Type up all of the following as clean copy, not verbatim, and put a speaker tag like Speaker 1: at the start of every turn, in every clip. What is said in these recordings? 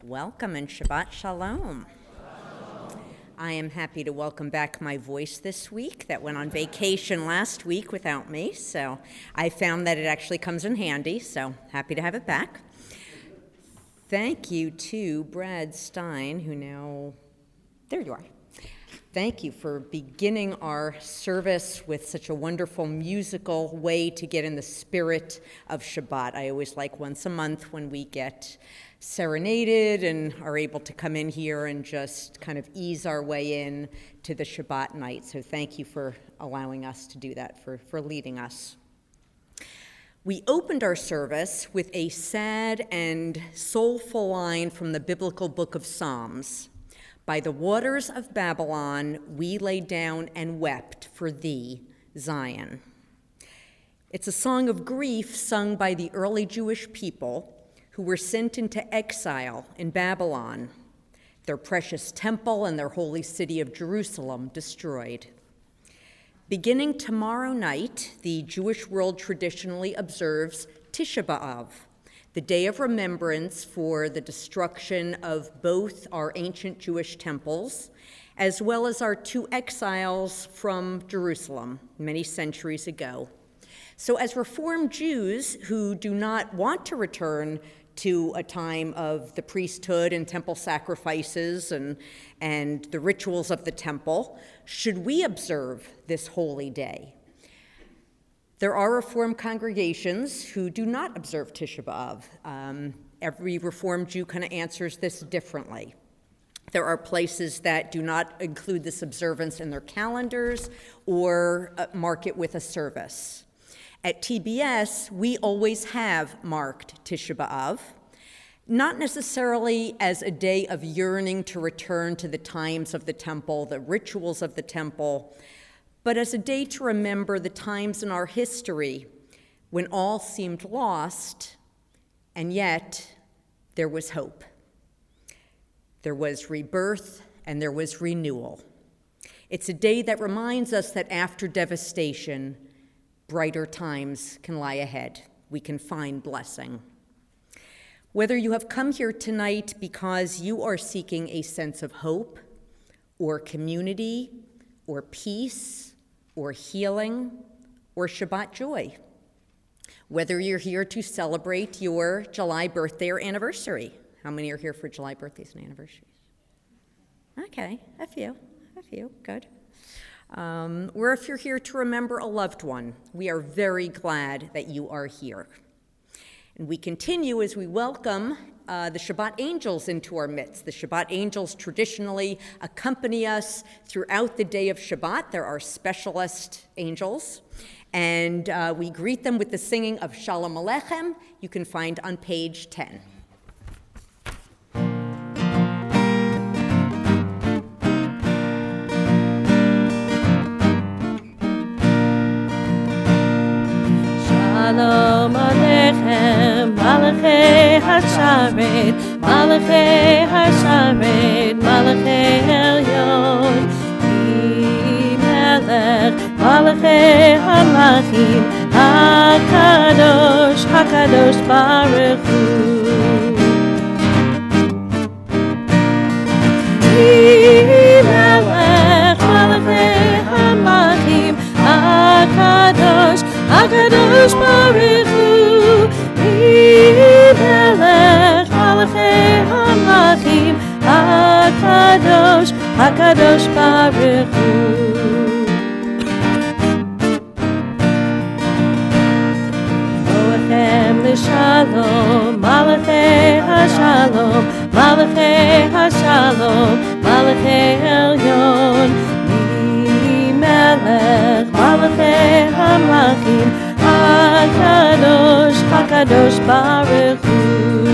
Speaker 1: Welcome and Shabbat Shalom. I am happy to welcome back my voice this week that went on vacation last week without me, so I found that it actually comes in handy, so happy to have it back. Thank you to Brad Stein, who now, there you are. Thank you for beginning our service with such a wonderful musical way to get in the spirit of Shabbat. I always like once a month when we get serenaded and are able to come in here and just kind of ease our way in to the Shabbat night. So thank you for allowing us to do that, for leading us. We opened our service with a sad and soulful line from the biblical book of Psalms. By the waters of Babylon, we lay down and wept for thee, Zion. It's a song of grief sung by the early Jewish people who were sent into exile in Babylon, their precious temple and their holy city of Jerusalem destroyed. Beginning tomorrow night, the Jewish world traditionally observes Tisha B'Av, the day of remembrance for the destruction of both our ancient Jewish temples, as well as our two exiles from Jerusalem many centuries ago. So as Reformed Jews who do not want to return to a time of the priesthood and temple sacrifices and the rituals of the temple, should we observe this holy day? There are Reformed congregations who do not observe Tisha B'Av. Every Reformed Jew kind of answers this differently. There are places that do not include this observance in their calendars or mark it with a service. At TBS, we always have marked Tisha B'Av, not necessarily as a day of yearning to return to the times of the temple, the rituals of the temple, but as a day to remember the times in our history when all seemed lost, and yet there was hope. There was rebirth and there was renewal. It's a day that reminds us that after devastation, brighter times can lie ahead. We can find blessing. Whether you have come here tonight because you are seeking a sense of hope or community or peace or healing or Shabbat joy, whether you're here to celebrate your July birthday or anniversary. How many are here for July birthdays and anniversaries? Okay, a few, good. Or if you're here to remember a loved one, we are very glad that you are here. And we continue as we welcome the Shabbat angels into our midst. The Shabbat angels traditionally accompany us throughout the day of Shabbat. They're our specialist angels. And we greet them with the singing of Shalom Aleichem, you can find on page 10.
Speaker 2: Shalom Aleichem, Malachei HaSharet, Malachei HaSharet, Malachei Elyon, Ki Melech, Malachei HaMlachim, HaKadosh, HaKadosh Baruch Hu. Ki Melech, Malachei HaMlachim, HaKadosh, HaKadosh Baruch Hu, Melech Malachei HaMlachim, HaKadosh, HaKadosh Baruch Hu. Boachem l'shalom, Malachei HaShalom, Malachei HaShalom, Malachei Elyon, Melech Malachei HaMlachim, HaKadosh, HaKadosh Baruch Hu.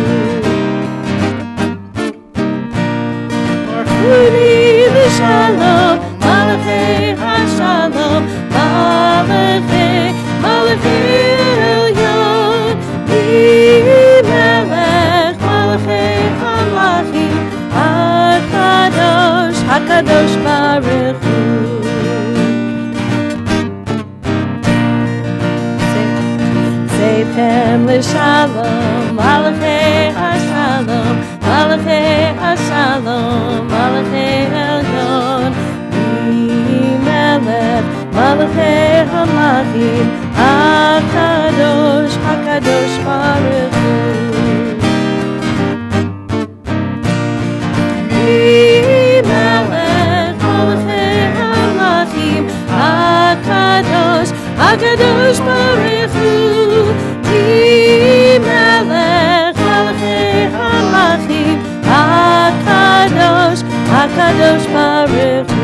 Speaker 2: Orchuni l'shalom, Malachei HaShalom, Malachei, Malachei Elyon, Melech Malachei HaMlachim, HaKadosh, HaKadosh Baruch Hu. Seifem l'shalom, Malachei HaShalom, Malachei המלכים, הקדוש, הקדוש ברוך הוא. מלך מלכי המלכים, הקדוש, הקדוש ברוך הוא. מלך מלכי המלכים, הקדוש, הקדוש ברוך הוא.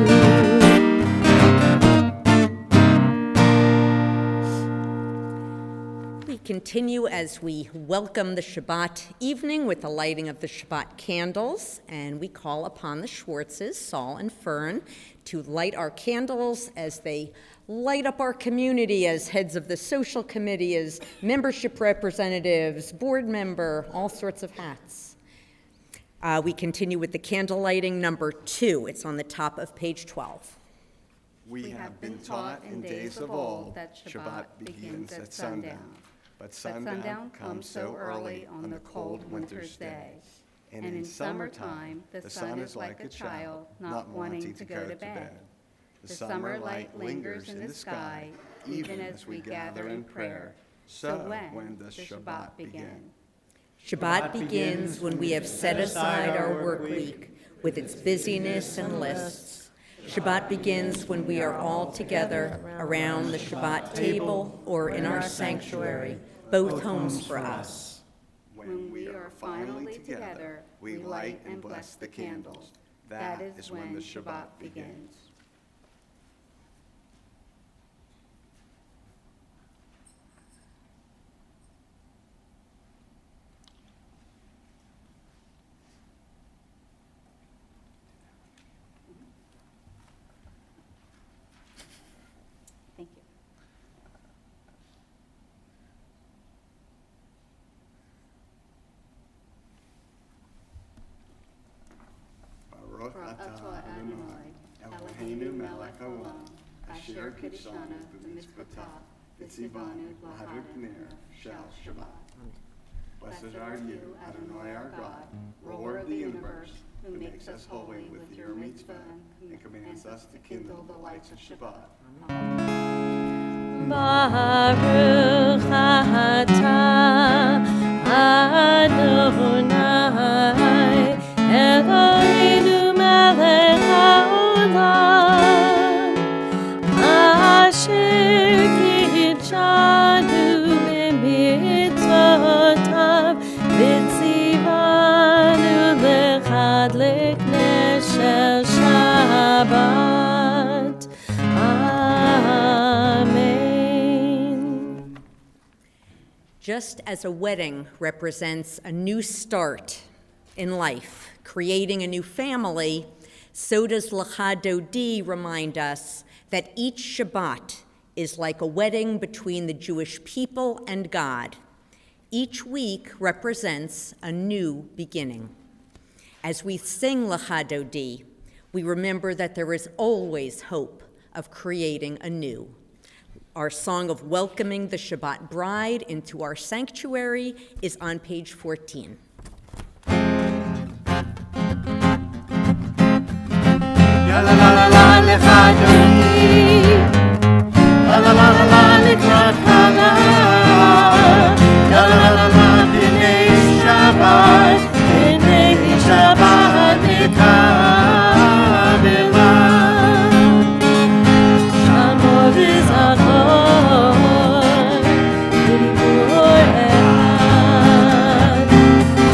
Speaker 1: We continue as we welcome the Shabbat evening with the lighting of the Shabbat candles, and we call upon the Schwartzes, Saul and Fern, to light our candles as they light up our community as heads of the social committee, as membership representatives, board member, all sorts of hats. We continue with the candle lighting number 2. It's on the top of page 12.
Speaker 3: We have been taught in days of old that Shabbat begins at sundown. But sundown comes so early on the cold winter's day. And in summertime, the sun is like a child not wanting to go to bed. The summer light lingers in the sky, even as we gather in prayer. So when does Shabbat begin?
Speaker 1: Shabbat begins when we have set aside our work week with its busyness and lists. Shabbat begins when we are all together around the Shabbat table or in our sanctuary, both homes for us.
Speaker 3: When we are finally together, we light and bless the candles. That is when the Shabbat begins.
Speaker 4: Thank you.
Speaker 3: Baruch atah Adonai, Eloheinu melech haolam, asher kidshanu b'mitzvotav, v'tzivanu l'hadrik ner shel Shabbat. Blessed are you, Adonai our God, Lord of the universe, who makes us holy with your mitzvah and commands us to kindle the lights of Shabbat.
Speaker 2: Baruch atah Adonai Eloheinu melech haolam asher kidshanu b'mitzvotav v'tzivanu l'chadlik ner shel Shabbat. Amen.
Speaker 1: Just as a wedding represents a new start in life, creating a new family, so does Lecha Dodi remind us that each Shabbat is like a wedding between the Jewish people and God. Each week represents a new beginning. As we sing Lecha Dodi, we remember that there is always hope of creating anew. Our song of welcoming the Shabbat bride into our sanctuary is on page 14.
Speaker 3: La la la la la lecha Dodi, la la la la la lecha Kala, la la la la la b'nei Shabbat, b'nei Shabbat nekabela.
Speaker 2: Shamor v'zachor v'dibur echad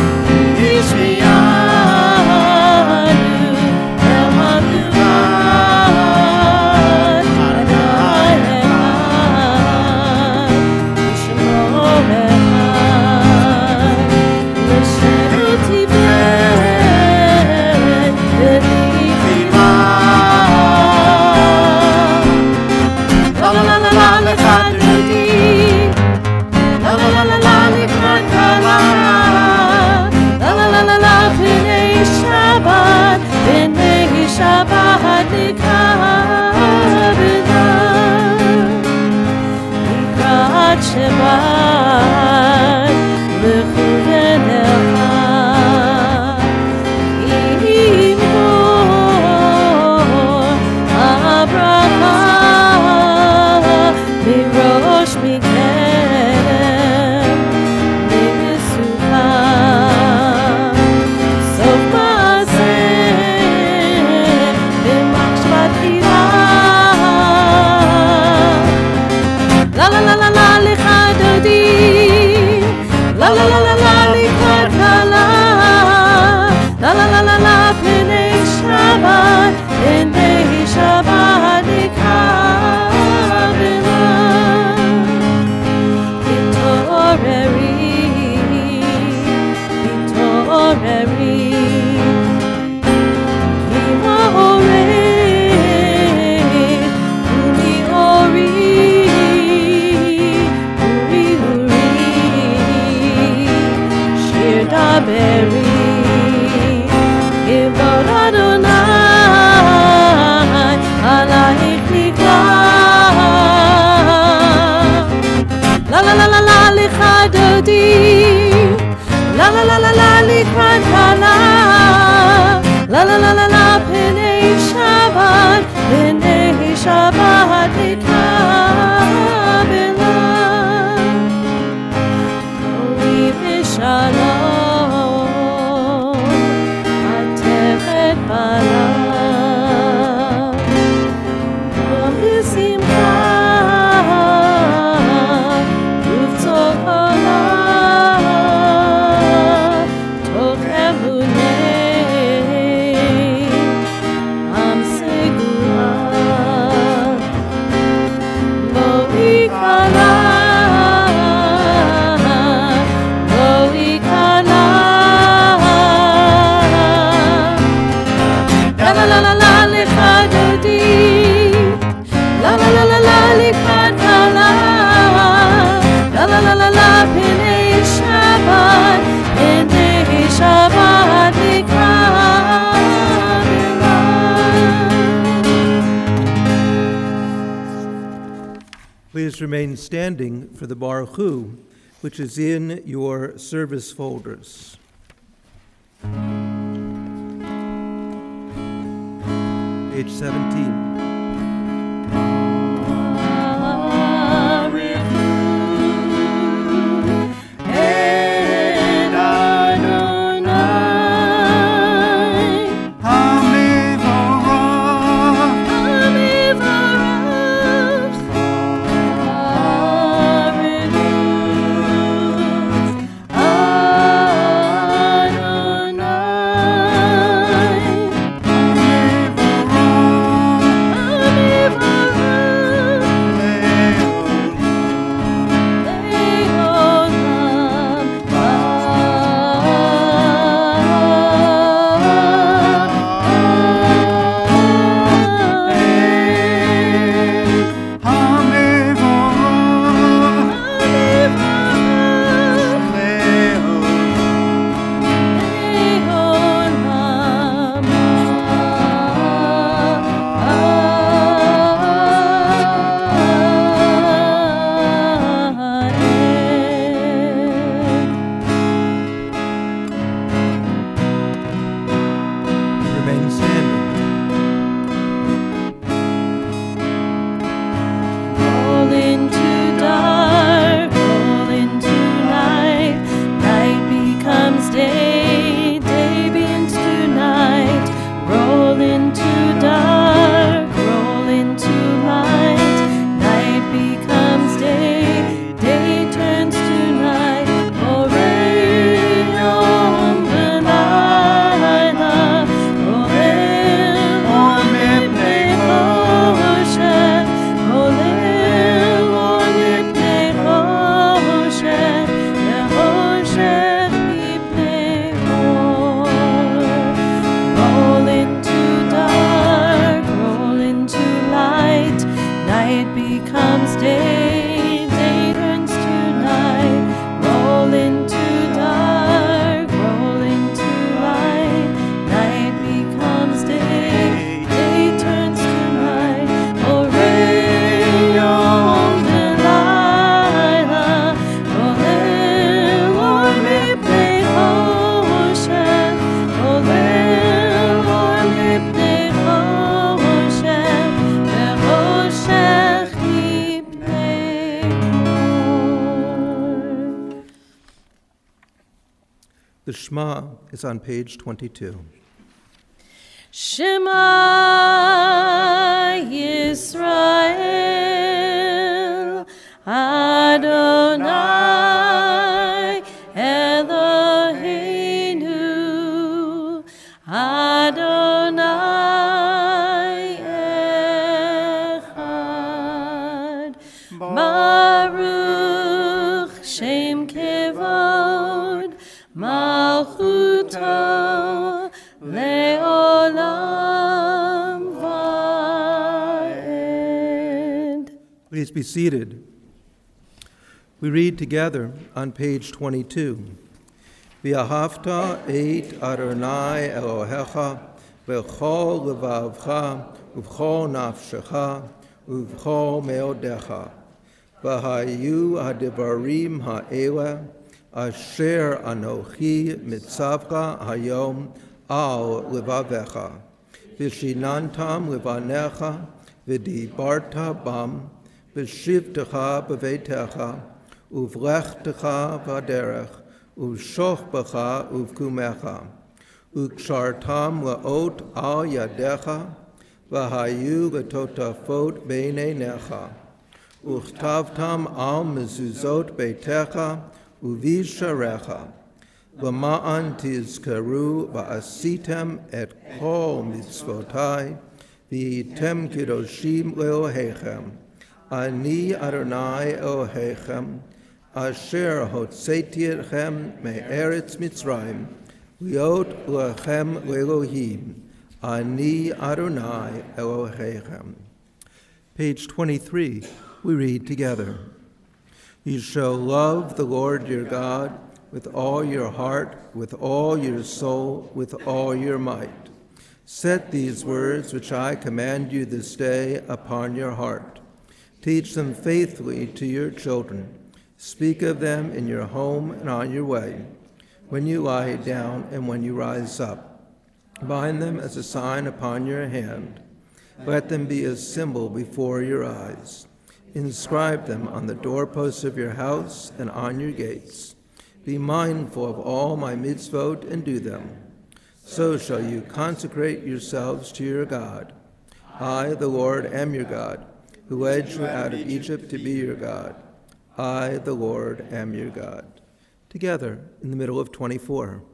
Speaker 5: Please remain standing for the Baruch Hu, which is in your service folders. Page 17. The Shema is on page 22.
Speaker 2: Shema Yisrael, Adonai Eloheinu, Adonai Echad, Baruch Shem Kevod, Malchuto
Speaker 5: Please be seated. We read together on page 22. V'ahavta et Adonai Elohecha v'chol levavcha uv'chol nafshecha uv'chol meodecha v'hayu hadivarim ha'ela asher anochi mitzavcha hayom al levavecha v'shinantam levanecha v'dibarta bam v'shivtecha b'veitecha uv'lechtecha v'aderech uv'shochbecha uv'kumecha u'kshartam la'ot al yadecha v'hayu l'totafot beinenecha u'chtavtam al mezuzot beitecha u'visharecha v'ma'an tizkaru v'asitem et kol mitzvotai v'yitem kedoshim le'ohechem ani Adonai Elohechem asher hotzeti etchem me'eretz Mitzrayim liot lechem le'Elohim ani Adonai Elohechem. Page 23, we read together. You shall love the Lord your God with all your heart, with all your soul, with all your might. Set these words which I command you this day upon your heart. Teach them faithfully to your children. Speak of them in your home and on your way, when you lie down and when you rise up. Bind them as a sign upon your hand. Let them be a symbol before your eyes. Inscribe them on the doorposts of your house and on your gates. Be mindful of all my mitzvot and do them. So shall you consecrate yourselves to your God. I, the Lord, am your God, who led you out of Egypt to be your God. I, the Lord, am your God. Together in the middle of 24.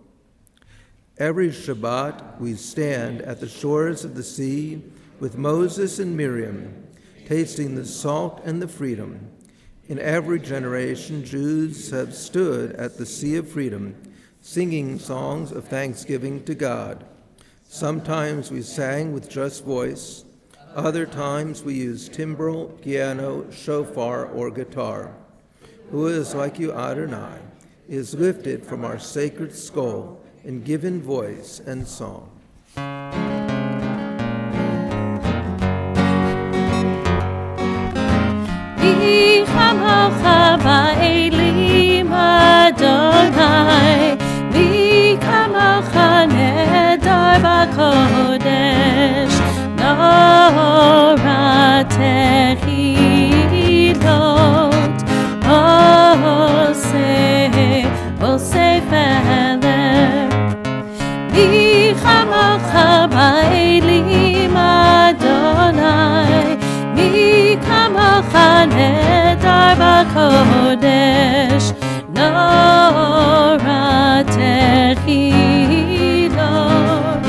Speaker 5: Every Shabbat we stand at the shores of the sea with Moses and Miriam, tasting the salt and the freedom. In every generation, Jews have stood at the Sea of Freedom, singing songs of thanksgiving to God. Sometimes we sang with just voice. Other times we used timbrel, piano, shofar, or guitar. Who is like you, Adonai, is lifted from our sacred skull and given voice and song.
Speaker 2: Chamocha ba'elim Adonai, v'chamocha nedar b'kodesh, nora tehilot, oseh feler. V'chamocha ba'elim Adonai, v'chamocha nedar b'kodesh, nora tehilot,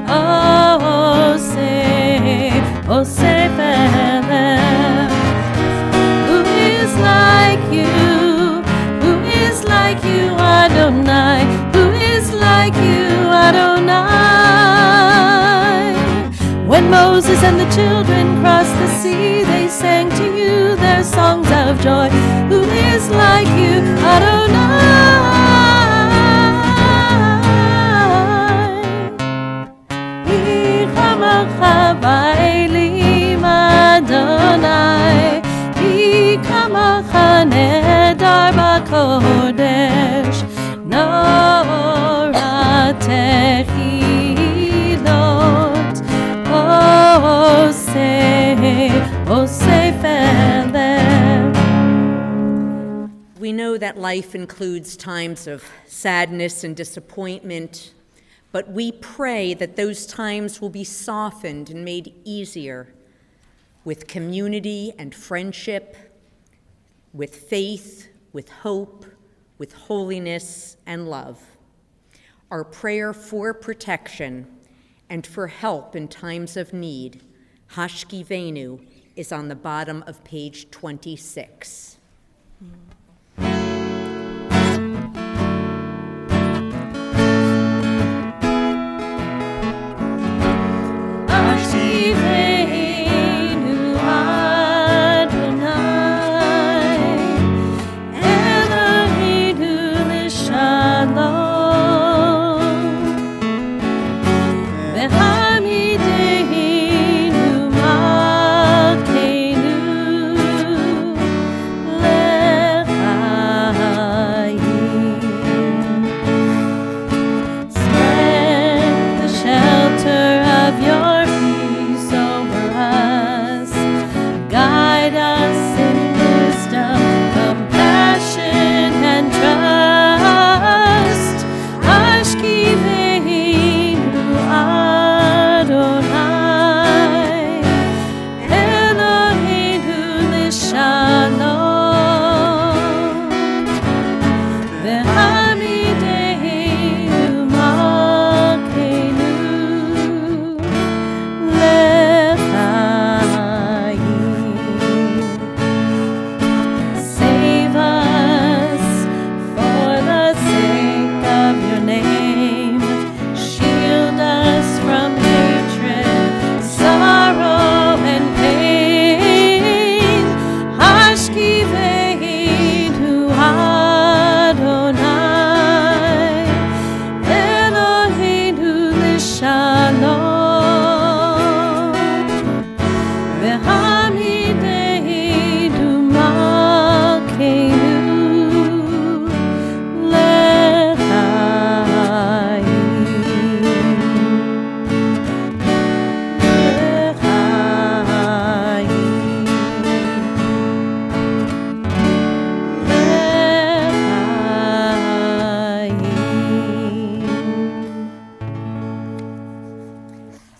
Speaker 2: oseh feler. Who is like you? Who is like you, Adonai? Who is like you, Adonai? When Moses and the children crossed the sea, they sang to you their songs of joy. Who is like you, Adonai? V'chamocha ba'elim Adonai, v'chamocha nedar b'kodesh, nora tehilot, oseh feler.
Speaker 1: We know that life includes times of sadness and disappointment, but we pray that those times will be softened and made easier with community and friendship, with faith, with hope, with holiness and love. Our prayer for protection and for help in times of need, Hashkivenu, is on the bottom of page 26.
Speaker 2: Hashkivenu Adonai.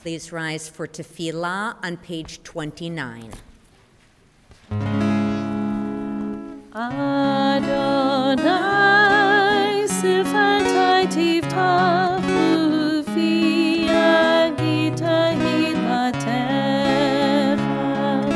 Speaker 1: Please rise for tefillah on page 29.
Speaker 2: Adonai sifatai tivtach ufi agita hilatecha.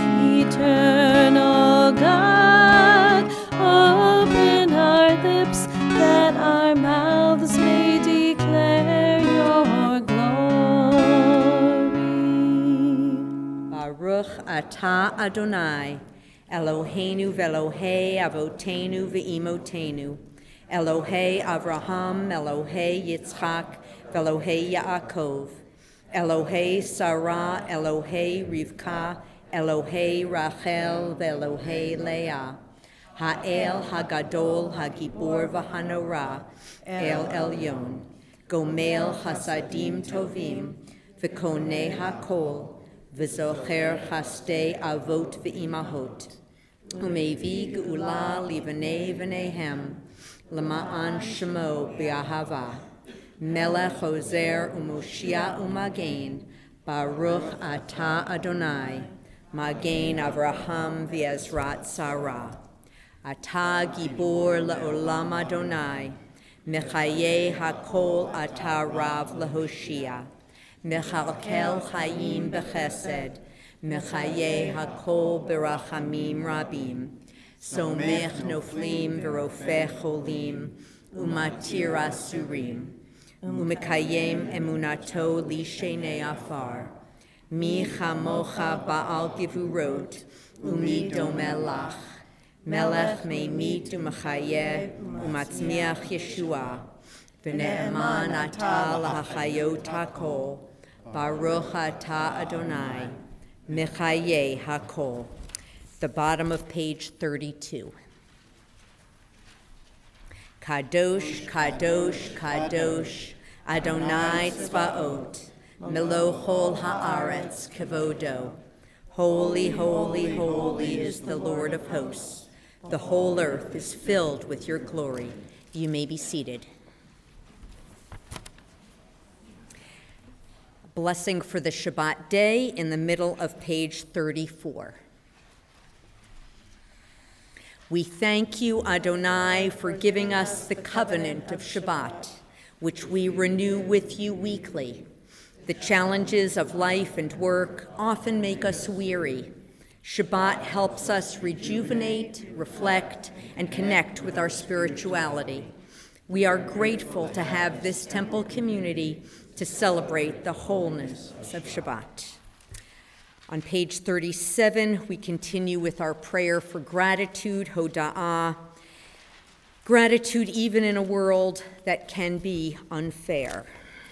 Speaker 2: Eternal God, open our lips that our mouths may declare your glory.
Speaker 1: Baruch atah Adonai, Eloheinu ve'Elohei avotenu ve'imotenu, Elohei Avraham, Elohei Yitzchak, ve'Elohei Yaakov, Elohei Sarah, Elohei Rivka, Elohei Rachel, ve'Elohei Leah, Ha'el Hagadol Hagibor v'Hanorah, El Elyon, Gomel Chasadim Tovim, V'Konei HaKol, V'Zocher Chastei Avot ve'Imahot, Umevi Geula Livanei V'Nehem, Lama'an Shemo B'Ahava, Melech Ozer Umoshia Umagen, Baruch Atah Adonai, Magen Avraham V'Ezrat Sarah, Atah Gibor La'olam Adonai, Mechaye HaKol Atah Rav Lahoshia, Mechalkel Chayim B'Chesed, Mechaye HaKol B'Rachamim Rabim, Somech Noflim V'Rofeh Cholim, Umatir Asurim, Umekayem Emunato Lishenei Afar, Mi Chamocha Ba'al Givurot, Umi Domelach, Melech Meimit Umechayeh, Umatzmiach Yeshua, V'ne'eman Atah L'Hachayot HaKol, Baruch Atah Adonai, Mechaye HaKol. The bottom of page 32. Kadosh, Kadosh, Kadosh, Adonai Tzvaot, Melochol Haaretz Kevodo. Holy, holy, holy is the Lord of hosts. The whole earth is filled with your glory. You may be seated. Blessing for the Shabbat day in the middle of page 34. We thank you, Adonai, for giving us the covenant of Shabbat, which we renew with you weekly. The challenges of life and work often make us weary. Shabbat helps us rejuvenate, reflect, and connect with our spirituality. We are grateful to have this temple community to celebrate the wholeness of Shabbat. On page 37, we continue with our prayer for gratitude, Hoda'ah. Gratitude even in a world that can be unfair.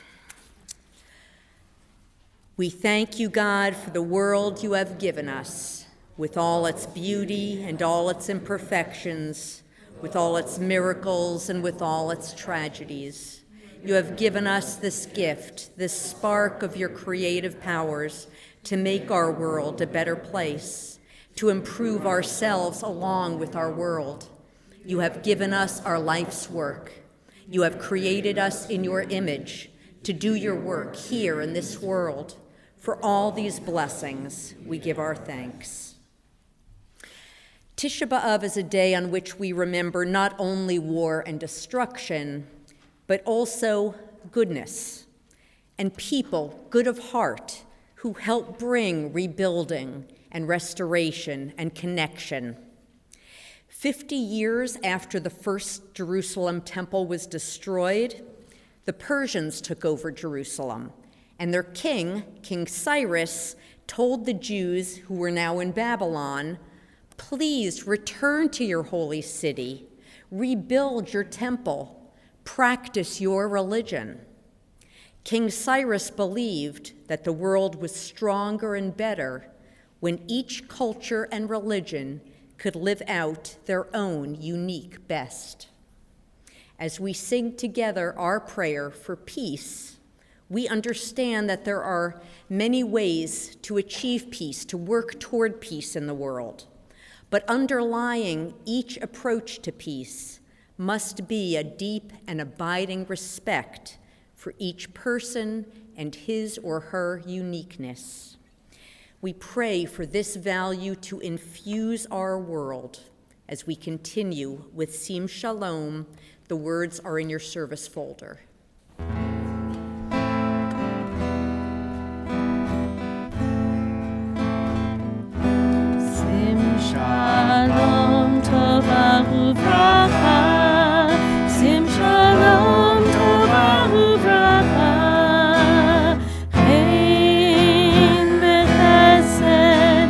Speaker 1: We thank you, God, for the world you have given us, with all its beauty and all its imperfections, with all its miracles and with all its tragedies. You have given us this gift, this spark of your creative powers to make our world a better place, to improve ourselves along with our world. You have given us our life's work. You have created us in your image to do your work here in this world. For all these blessings, we give our thanks. Tisha B'Av is a day on which we remember not only war and destruction, but also goodness and people good of heart who help bring rebuilding and restoration and connection. 50 years after the first Jerusalem temple was destroyed, the Persians took over Jerusalem, and their king, King Cyrus, told the Jews who were now in Babylon, "Please return to your holy city, rebuild your temple, practice your religion." King Cyrus believed that the world was stronger and better when each culture and religion could live out their own unique best. As we sing together our prayer for peace, we understand that there are many ways to achieve peace, to work toward peace in the world. But underlying each approach to peace must be a deep and abiding respect for each person and his or her uniqueness. We pray for this value to infuse our world as we continue with Sim Shalom. The words are in your service folder.
Speaker 2: Sim Shalom Tova Uvracha, Sim Shalom Tova Uvracha, Chen B'Chesed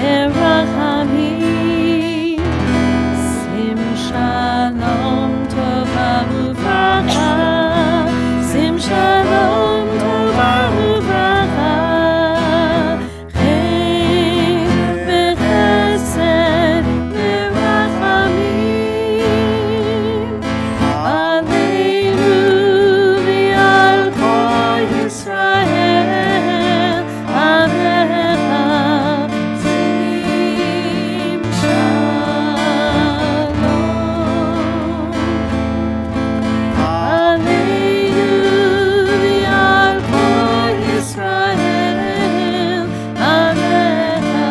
Speaker 2: V'Rachamim, Sim Shalom Tova Uvracha, Sim Shalom Tova Uvracha, Chen B'Chesed V'Rachamim, Aleinu v'al kol Yisrael, Avecha, Sim Shalom. Aleinu v'al kol Yisrael, Avecha,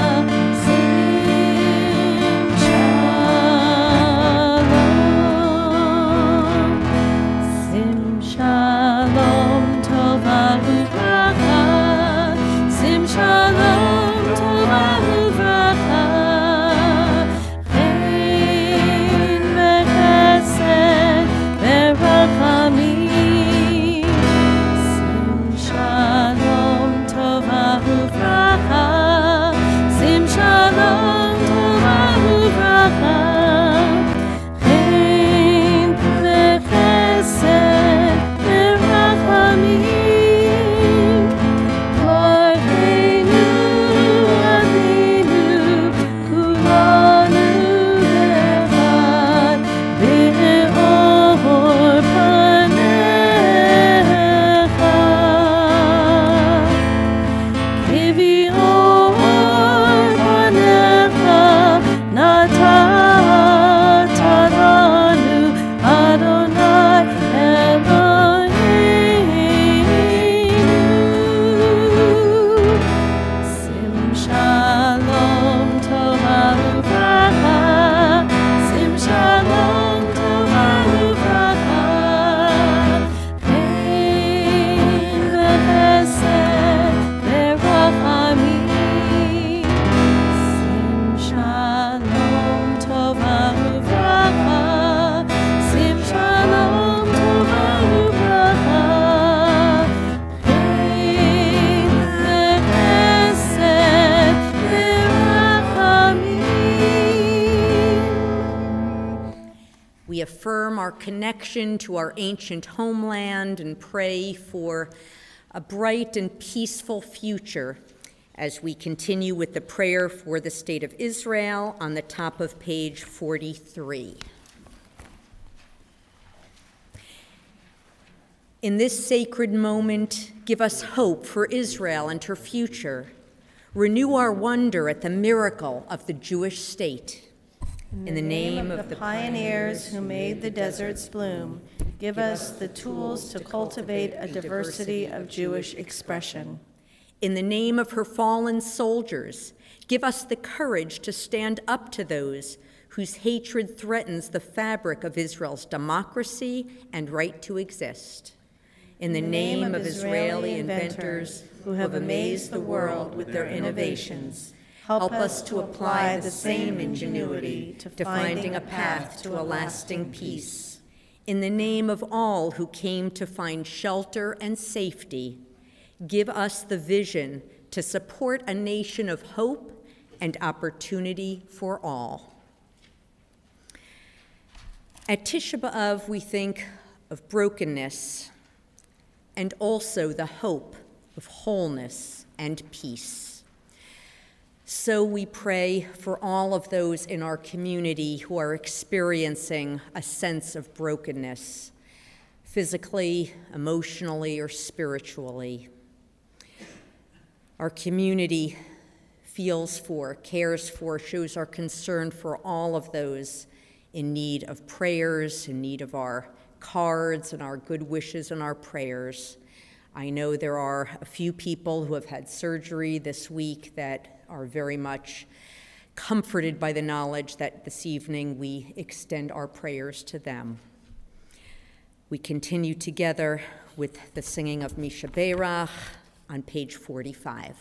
Speaker 2: Sim Shalom. Sim Shalom Tova Uvracha, Sim Shalom Tova Uvracha, Chen B'Chesed V'Rachamim, Sim Shalom Tova Uvracha, Sim Shalom Tova Uvracha, Chen B'Chesed V'Rachamim, Mordeinu Avinu, Kulanu Echad, Be'or Panecha. Be'or Panecha Natata Lanu, Adonai Eloheinu. Sim Shalom Tova Uvracha, Sim Shalom Tova Uvracha, Chen B'Chesed V'Rachamim, Sim Shalom Tova Uvracha, Sim Shalom Tova Uvracha, Chen B'Chesed V'Rachamim.
Speaker 1: We affirm our connection to our ancient homeland and pray for a bright and peaceful future as we continue with the prayer for the state of Israel on the top of page 43. In this sacred moment, give us hope for Israel and her future. Renew our wonder at the miracle of the Jewish state. In the name of the
Speaker 2: pioneers who made the deserts bloom, give us the tools to cultivate a diversity of Jewish expression.
Speaker 1: In the name of her fallen soldiers, give us the courage to stand up to those whose hatred threatens the fabric of Israel's democracy and right to exist. In the name of Israeli inventors who have amazed the world with their innovations, help us to apply the same ingenuity to finding a path to a lasting peace. In the name of all who came to find shelter and safety, give us the vision to support a nation of hope and opportunity for all. At Tisha B'Av, we think of brokenness and also the hope of wholeness and peace. So we pray for all of those in our community who are experiencing a sense of brokenness, physically, emotionally, or spiritually. Our community feels for, cares for, shows our concern for all of those in need of prayers, in need of our cards and our good wishes and our prayers. I know there are a few people who have had surgery this week that are very much comforted by the knowledge that this evening we extend our prayers to them. We continue together with the singing of Misha Beirach on page 45.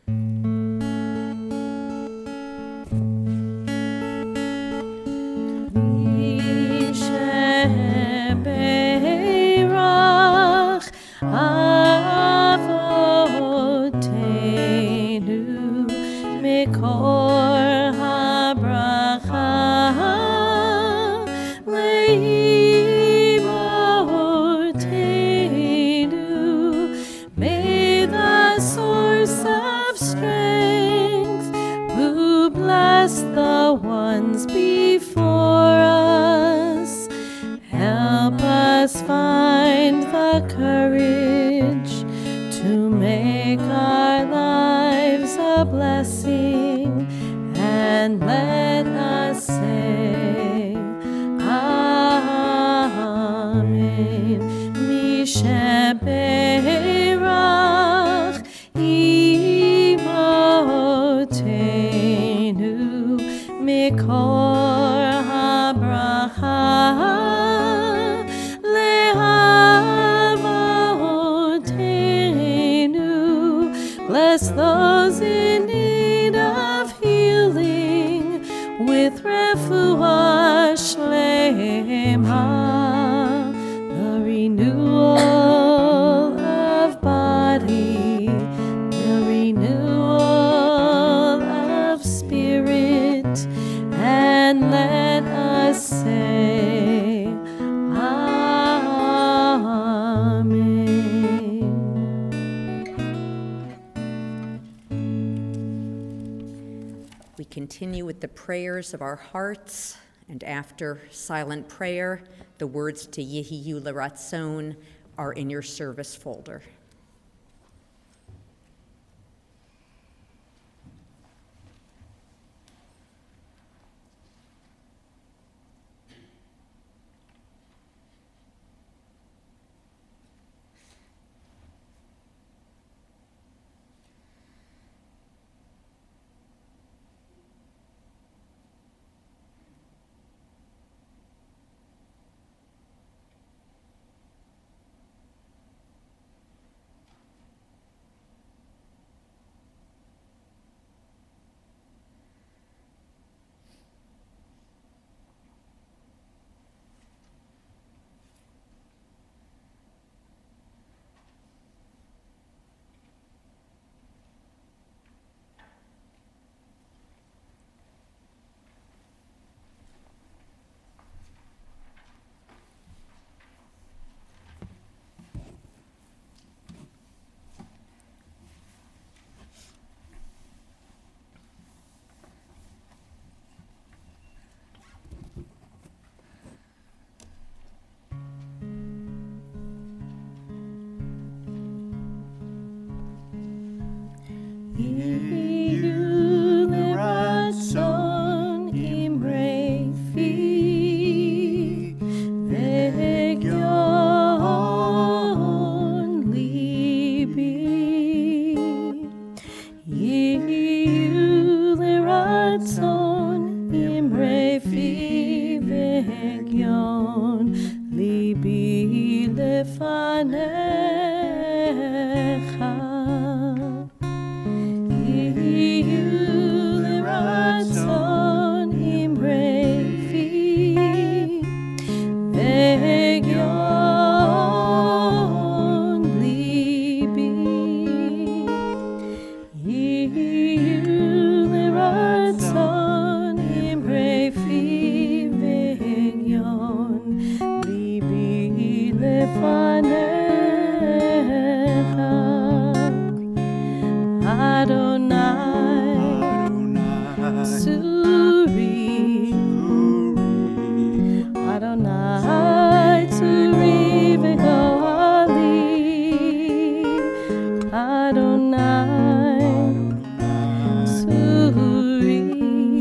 Speaker 2: Find the courage to make our lives a blessing, and let us say Amen. Misha Beirach Imotenu Mikor HaBracha Bless those in need of healing with refuah shlema, the renewal of body, the renewal of spirit, and let us say Amen.
Speaker 1: We continue with the prayers of our hearts, and after silent prayer, the words to Yehiyu L'Ratzon are in your service folder.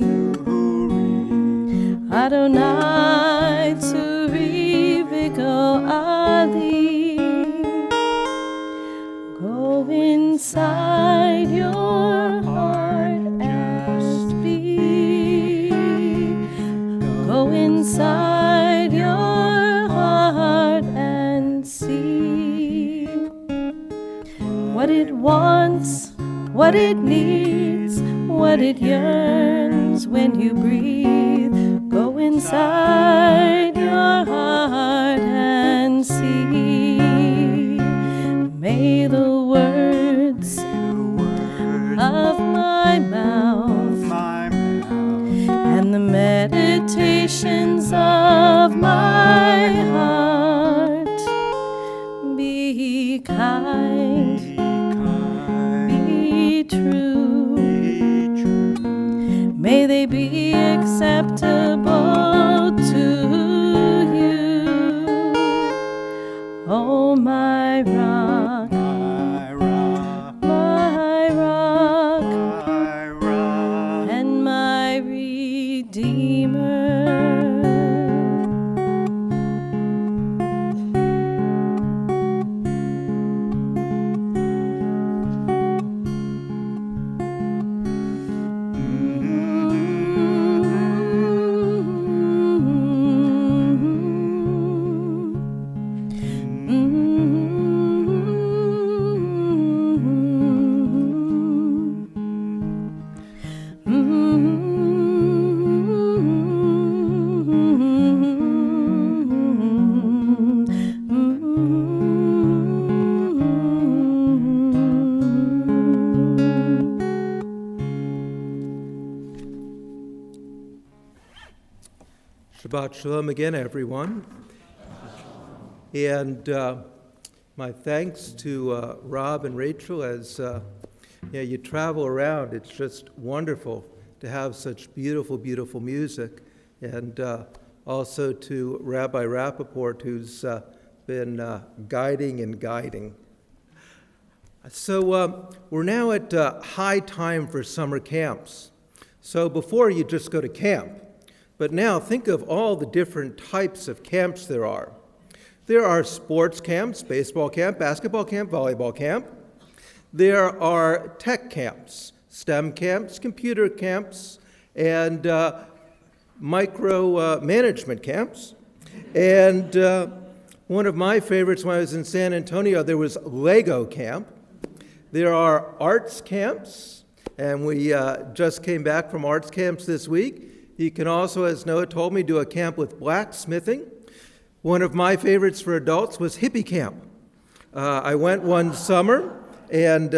Speaker 2: Adonai, Tzuri v'Go Go inside your heart and speak. Go inside your heart and see what it wants, what it needs, what it yearns when you breathe. Go inside your heart and see. May the words of my mouth and the meditations of my heart be kind, be true. May they be acceptable to you. Oh, my rock, my rock, and my Redeemer.
Speaker 5: Shabbat Shalom again, everyone. And my thanks to Rob and Rachel as you travel around. It's just wonderful to have such beautiful, beautiful music. And also to Rabbi Rappaport, who's been guiding and guiding. So we're now at high time for summer camps. So before you just go to camp, but now think of all the different types of camps there are. There are sports camps, baseball camp, basketball camp, volleyball camp. There are tech camps, STEM camps, computer camps, and micro management camps. And one of my favorites when I was in San Antonio, there was Lego camp. There are arts camps, and we just came back from arts camps this week. You can also, as Noah told me, do a camp with blacksmithing. One of my favorites for adults was hippie camp. I went one summer, and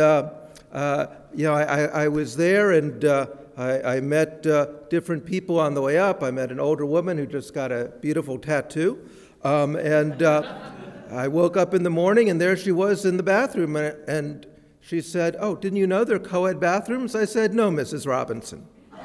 Speaker 5: I was there, and I met different people on the way up. I met an older woman who just got a beautiful tattoo, and I woke up in the morning, and there she was in the bathroom, and she said, "Oh, didn't you know they're co-ed bathrooms?" I said, "No, Mrs. Robinson."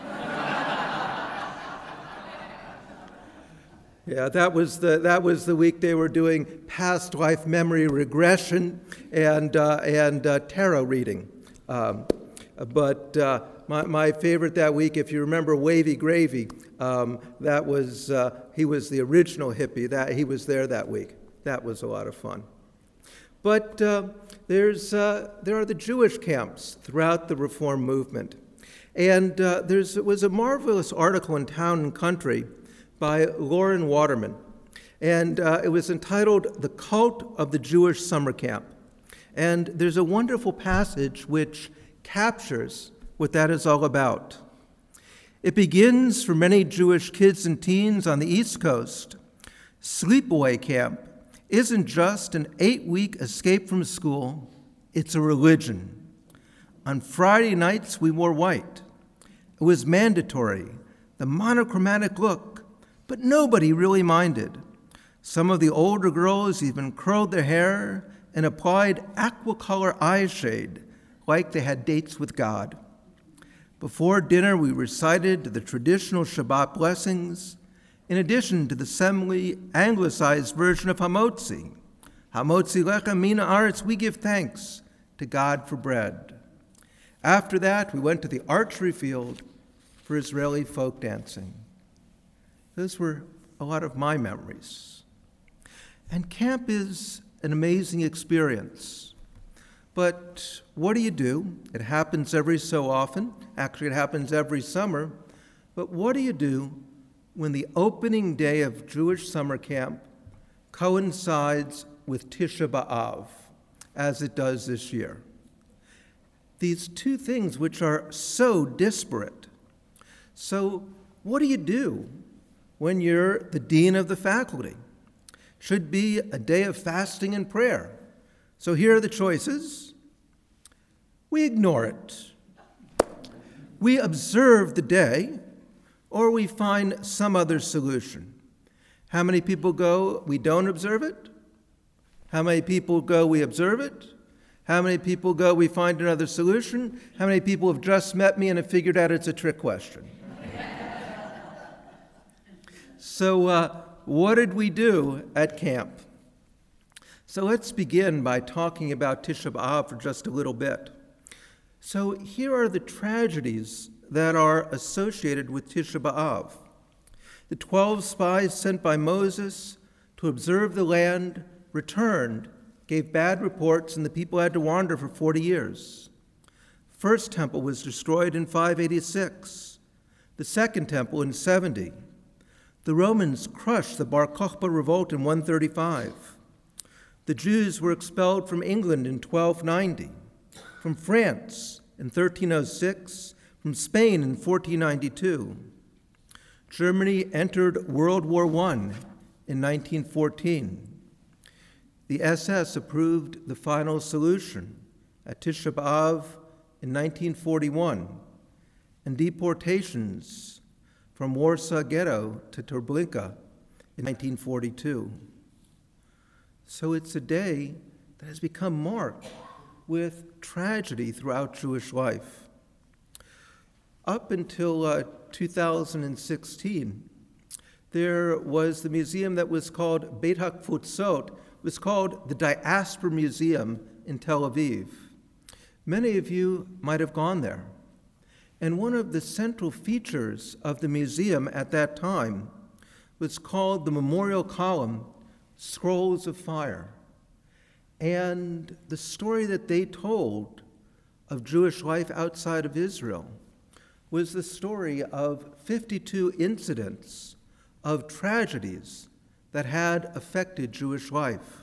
Speaker 5: Yeah, that was the week they were doing past life memory regression and tarot reading. But my favorite that week, if you remember Wavy Gravy, that was he was the original hippie. That he was there that week. That was a lot of fun. But there are the Jewish camps throughout the Reform movement, and there was a marvelous article in Town and Country by Lauren Waterman, and it was entitled "The Cult of the Jewish Summer Camp." And there's a wonderful passage which captures what that is all about. It begins for many Jewish kids and teens on the East Coast. Sleepaway camp isn't just an 8-week escape from school, it's a religion. On Friday nights, we wore white. It was mandatory, the monochromatic look, but nobody really minded. Some of the older girls even curled their hair and applied aquacolor eye shade like they had dates with God. Before dinner, we recited the traditional Shabbat blessings, in addition to the semi-anglicized version of Hamotzi. Hamotzi lechem min haaretz, we give thanks to God for bread. After that, we went to the archery field for Israeli folk dancing. Those were a lot of my memories. And camp is an amazing experience. But what do? It happens every so often. Actually, it happens every summer. But what do you do when the opening day of Jewish summer camp coincides with Tisha B'Av, as it does this year? These two things which are so disparate. So what do you do when you're the dean of the faculty? Should be a day of fasting and prayer. So here are the choices. We ignore it. We observe the day, or we find some other solution. How many people go, we don't observe it? How many people go, we observe it? How many people go, we find another solution? How many people have just met me and have figured out it's a trick question? So what did we do at camp? So let's begin by talking about Tisha B'Av for just a little bit. So here are the tragedies that are associated with Tisha B'Av. The 12 spies sent by Moses to observe the land returned, gave bad reports, and the people had to wander for 40 years. First temple was destroyed in 586, the second temple in 70. The Romans crushed the Bar Kokhba revolt in 135. The Jews were expelled from England in 1290, from France in 1306, from Spain in 1492. Germany entered World War I in 1914. The SS approved the final solution at Tisha B'Av in 1941, and deportations from Warsaw Ghetto to Treblinka in 1942. So it's a day that has become marked with tragedy throughout Jewish life. Up until 2016, there was the museum that was called Beit HaTfutzot. It was called the Diaspora Museum in Tel Aviv. Many of you might have gone there. And one of the central features of the museum at that time was called the memorial column, Scrolls of Fire. And the story that they told of Jewish life outside of Israel was the story of 52 incidents of tragedies that had affected Jewish life.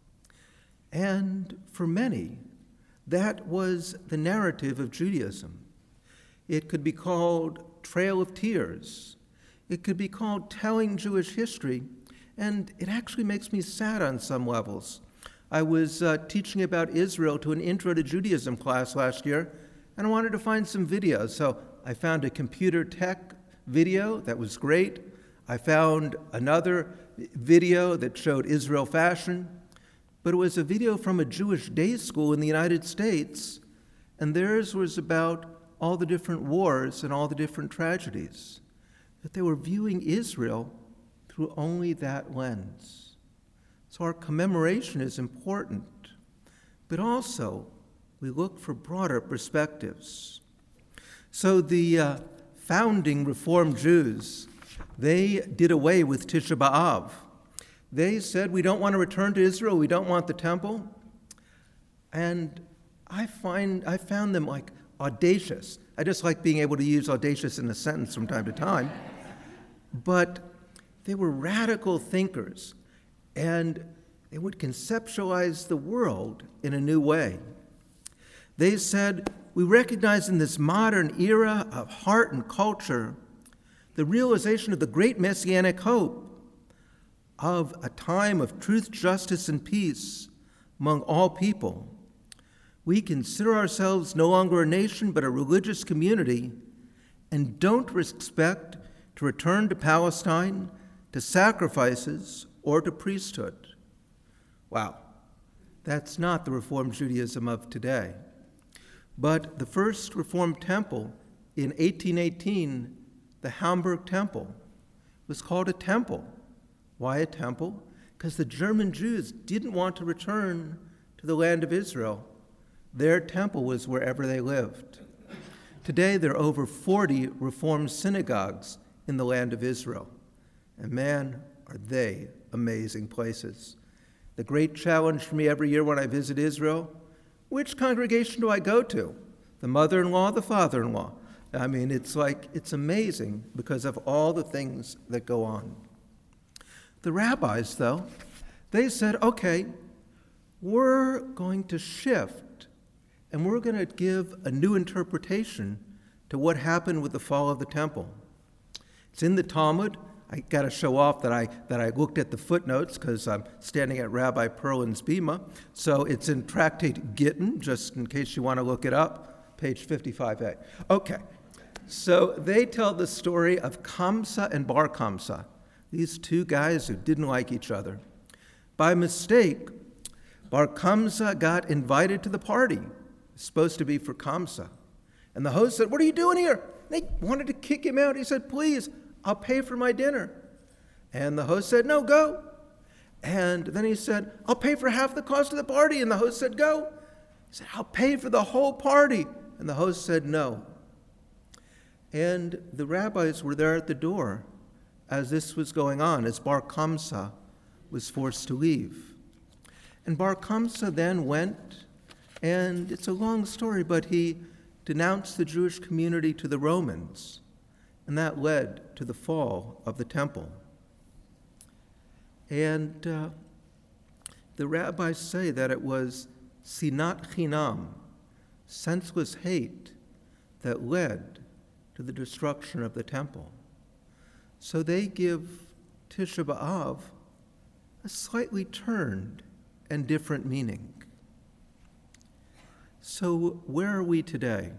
Speaker 5: And for many, that was the narrative of Judaism. It could be called Trail of Tears. It could be called Telling Jewish History, and it actually makes me sad on some levels. I was teaching about Israel to an Intro to Judaism class last year, and I wanted to find some videos. So I found a computer tech video that was great. I found another video that showed Israel fashion, but it was a video from a Jewish day school in the United States, and theirs was about all the different wars and all the different tragedies, that they were viewing Israel through only that lens. So our commemoration is important, but also we look for broader perspectives. So the founding Reformed Jews, they did away with Tisha B'Av. They said, we don't want to return to Israel, we don't want the temple. And I found them like audacious. I just like being able to use audacious in a sentence from time to time. But they were radical thinkers, and they would conceptualize the world in a new way. They said, we recognize in this modern era of heart and culture the realization of the great messianic hope of a time of truth, justice, and peace among all people. We consider ourselves no longer a nation but a religious community and don't expect to return to Palestine, to sacrifices, or to priesthood. Wow, that's not the Reformed Judaism of today. But the first Reformed temple in 1818, the Hamburg Temple, was called a temple. Why a temple? Because the German Jews didn't want to return to the land of Israel. Their temple was wherever they lived. Today, there are over 40 Reformed synagogues in the land of Israel. And man, are they amazing places. The great challenge for me every year when I visit Israel, which congregation do I go to? The mother-in-law, the father-in-law? I mean, it's amazing because of all the things that go on. The rabbis, though, they said, okay, we're going to shift and we're going to give a new interpretation to what happened with the fall of the temple. It's in the Talmud. I got to show off that I looked at the footnotes because I'm standing at Rabbi Perlin's bima. So it's in Tractate Gittin, just in case you want to look it up, page 55a. Okay, so they tell the story of Kamsa and Bar Kamsa, these two guys who didn't like each other. By mistake, Bar Kamsa got invited to the party. It's supposed to be for Kamsa. And the host said, "What are you doing here?" They wanted to kick him out. He said, "Please, I'll pay for my dinner." And the host said, "No, go." And then he said, "I'll pay for half the cost of the party." And the host said, "Go." He said, "I'll pay for the whole party." And the host said, "No." And the rabbis were there at the door as this was going on, as Bar Kamsa was forced to leave. And Bar Kamsa then went, and it's a long story, but he denounced the Jewish community to the Romans, and that led to the fall of the temple. And the rabbis say that it was sinat chinam, senseless hate, that led to the destruction of the temple. So they give Tisha B'Av a slightly turned and different meaning. So where are we today?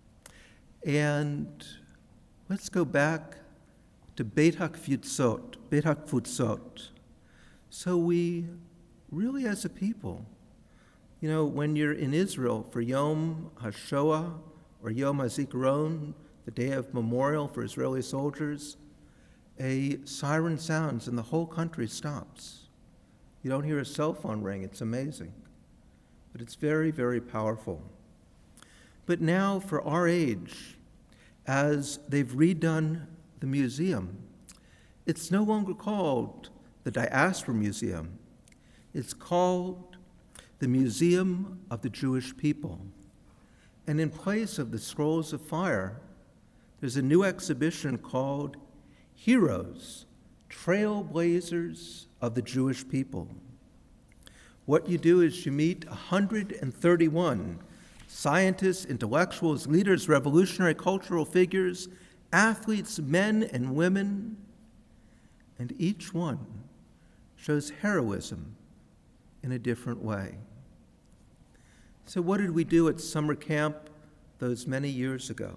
Speaker 5: And let's go back to Beit HaTfutzot. So we really, as a people, when you're in Israel for Yom HaShoah or Yom HaZikaron, the day of memorial for Israeli soldiers, a siren sounds and the whole country stops. You don't hear a cell phone ring. It's amazing. But it's very, very powerful. But now, for our age, as they've redone the museum, it's no longer called the Diaspora Museum. It's called the Museum of the Jewish People. And in place of the Scrolls of Fire, there's a new exhibition called Heroes, Trailblazers of the Jewish People. What you do is you meet 131 scientists, intellectuals, leaders, revolutionary cultural figures, athletes, men and women, and each one shows heroism in a different way. So what did we do at summer camp those many years ago?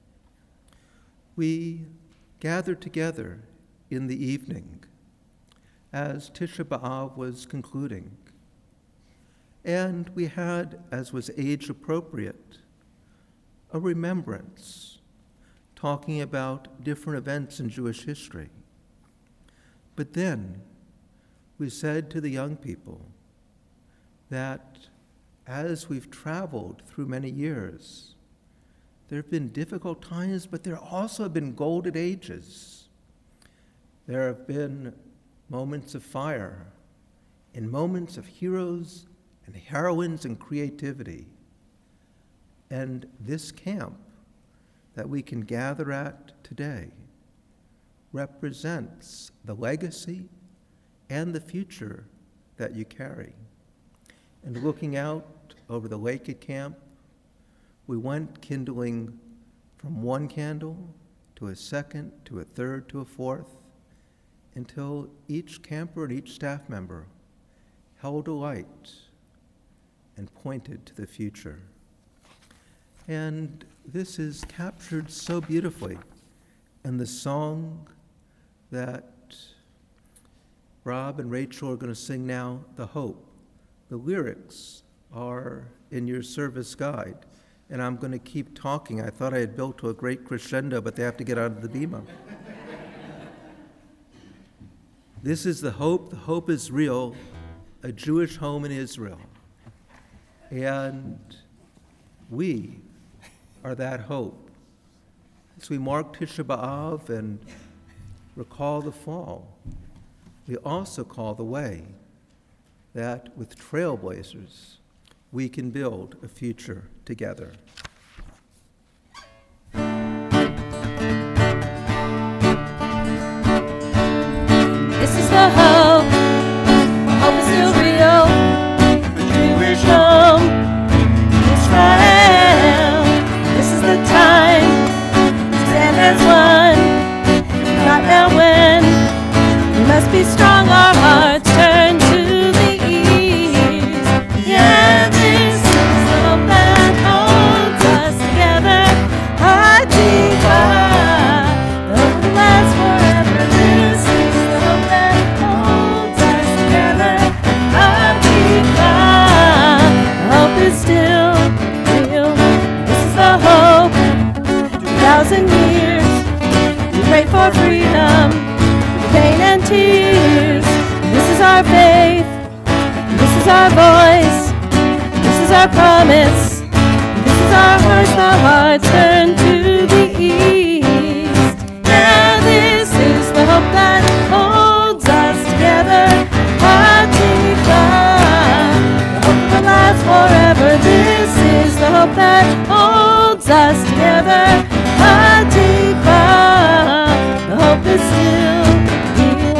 Speaker 5: We gathered together in the evening as Tisha B'Av was concluding. And we had, as was age appropriate, a remembrance, talking about different events in Jewish history. But then we said to the young people that as we've traveled through many years, there have been difficult times, but there also have been golden ages. There have been moments of fire and moments of heroes and heroines and creativity. And this camp that we can gather at today represents the legacy and the future that you carry. And looking out over the lake at camp, we went kindling from one candle to a second, to a third, to a fourth, until each camper and each staff member held a light and pointed to the future. And this is captured so beautifully in the song that Rob and Rachel are going to sing now, The Hope. The lyrics are in your service guide, and I'm going to keep talking. I thought I had built to a great crescendo, but they have to get out of the bima. This is the hope. The hope is real, a Jewish home in Israel. And we are that hope. As we mark Tisha B'Av and recall the fall, we also call the way that with trailblazers, we can build a future together.
Speaker 2: This is the hope. Hope is still real. Jewish home, Israel. This is the time to stand as one. Not now when. We must be strong. Our hearts turn to the east. Yeah, this is the hope that holds us together. Hatikva, the hope that lasts forever. This is the hope that holds us together. Hatikva, the hope is still real. This is the hope. 2,000 years, we pray for freedom, pain and tears. This is our faith. This is our voice. This is our promise. This is our hearts. The hearts turn to the east. Yeah, this is the hope that holds us together. Hatikva, the hope that lasts forever. This is the hope that holds us together. Hatikva, the hope is still real.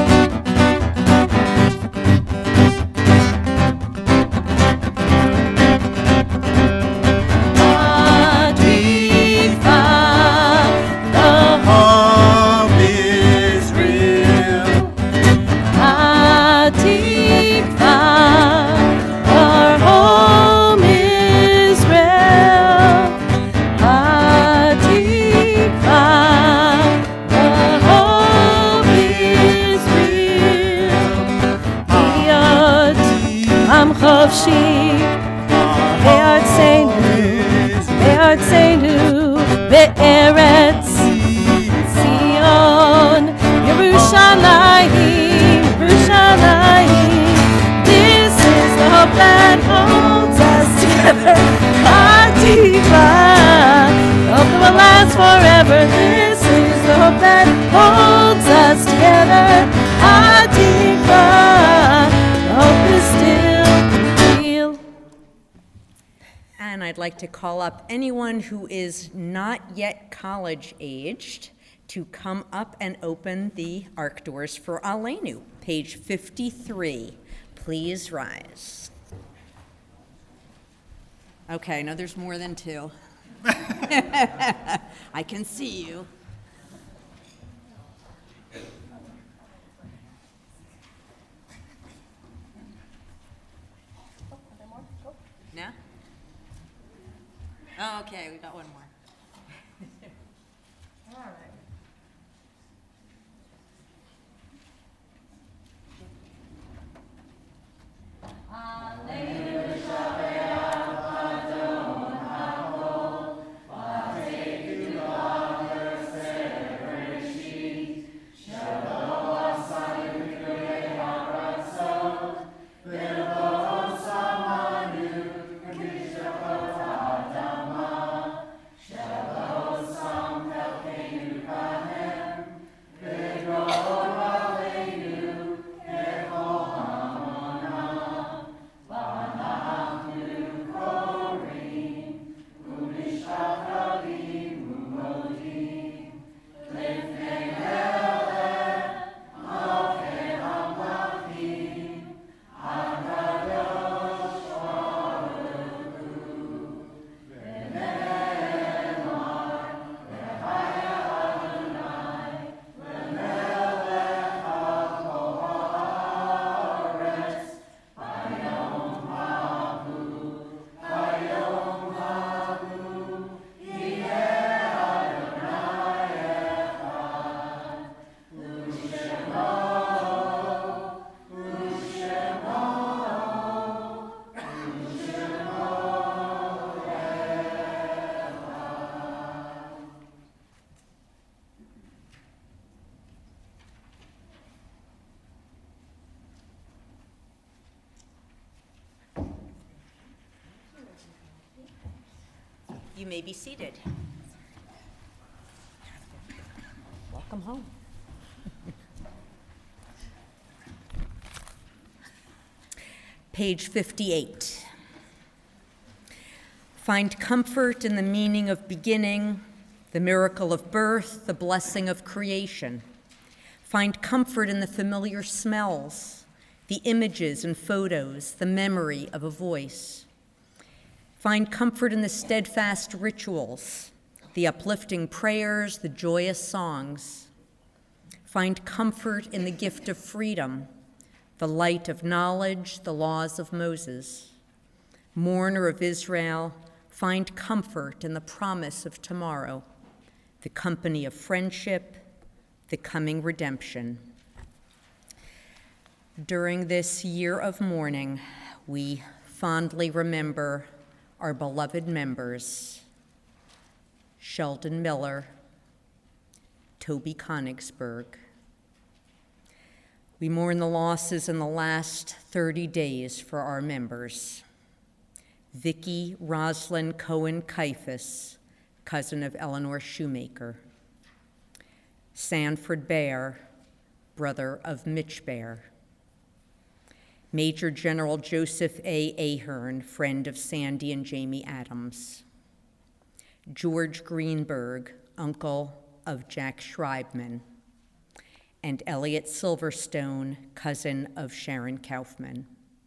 Speaker 2: Hatikva, the hope is real. Hatikva, our home Israel. Hatikva, the hope is real. Hiyot am chofshi, be'artzeinu, be'eretz Zion, Yerushalayim, Yerushalayim. This is the hope that holds us together. Hatikva, the hope that will last forever. This is the hope that holds us together. Hatikva, the hope is still real.
Speaker 1: And I'd like to call up anyone who is not yet college-aged to come up and open the ARC doors for Aleinu, page 53. Please rise. Okay, no, there's more than two. I can see you. No? Oh, okay, we got one more. All right. You may be seated. Welcome home. Page 58. Find comfort in the meaning of beginning, the miracle of birth, the blessing of creation. Find comfort in the familiar smells, the images and photos, the memory of a voice. Find comfort in the steadfast rituals, the uplifting prayers, the joyous songs. Find comfort in the gift of freedom, the light of knowledge, the laws of Moses. Mourner of Israel, find comfort in the promise of tomorrow, the company of friendship, the coming redemption. During this year of mourning, we fondly remember our beloved members, Sheldon Miller, Toby Konigsberg. We mourn the losses in the last 30 days for our members. Vicki Roslyn Cohen Kaifas, cousin of Eleanor Shoemaker. Sanford Baer, brother of Mitch Baer. Major General Joseph A. Ahern, friend of Sandy and Jamie Adams. George Greenberg, uncle of Jack Schreibman. And Elliot Silverstone, cousin of Sharon Kaufman.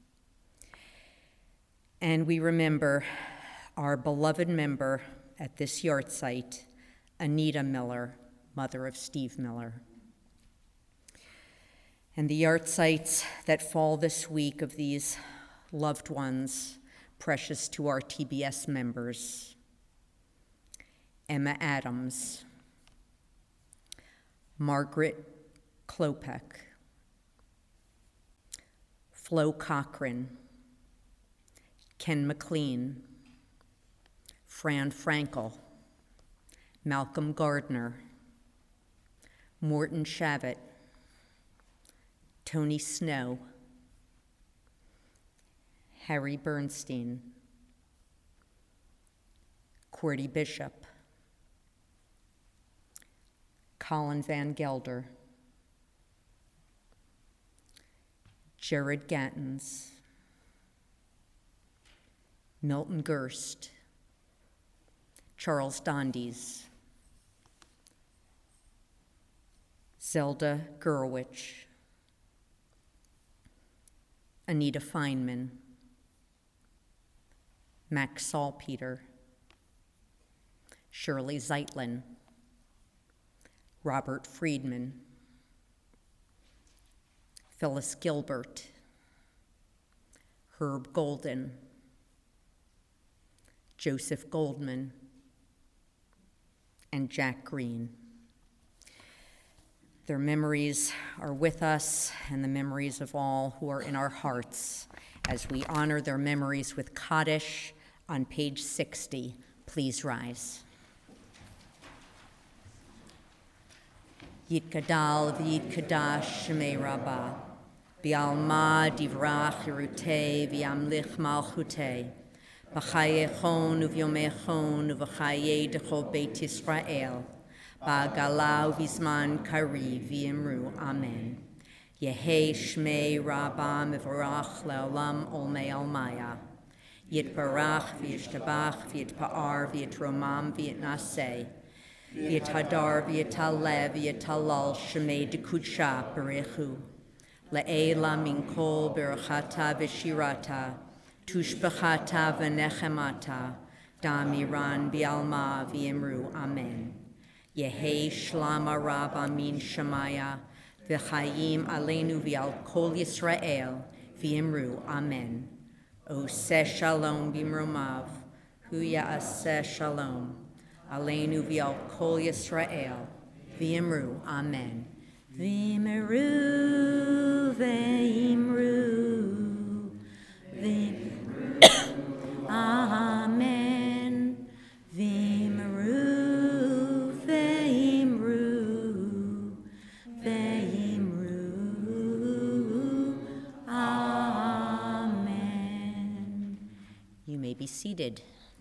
Speaker 1: And we remember our beloved member at this yahrzeit, Anita Miller, mother of Steve Miller. And the yahrzeits that fall this week of these loved ones, precious to our TBS members. Emma Adams, Margaret Klopek, Flo Cochran, Ken McLean, Fran Frankel, Malcolm Gardner, Morton Shavit, Tony Snow, Harry Bernstein, Cordy Bishop, Colin Van Gelder, Jared Gattens, Milton Gerst, Charles Dondies, Zelda Gurwitch, Anita Feynman, Max Salpeter, Shirley Zeitlin, Robert Friedman, Phyllis Gilbert, Herb Golden, Joseph Goldman, and Jack Green. Their memories are with us, and the memories of all who are in our hearts as we honor their memories with Kaddish on page 60. Please rise. Yitgadal v'yitkadash shemei Rabbah, v'alma divrach yerutei v'yamlich malchutei, b'chayechon uv'yomechon uv'chayei dechol Beit Yisrael, ba'galau v'zman kari v'yimru amen. Yehei shmei Rabbah mevorach le'olam olmei almaya. Yitbarach v'yishtabach v'yitpa'ar v'yitromam v'yitnaseh. V'yitadar v'yitaleh v'yitalal shemei dekudsha berechu. Le'ela min kol berachata v'shirata. Tushbachata v'nechemata. Damiran bi'alma v'yimru amen. Yehei shlama rab amin shemaya. V'chayim aleinu v'al kol Yisrael v'yimru amen. Oseh shalom b'mromav. Hu ya'aseh shalom. Aleinu v'al kol Yisrael, v'yimru, amen. V'yimru, v'yimru, v'yimru, amen. V'yimru, v'yimru, v'yimru, amen. You may be seated.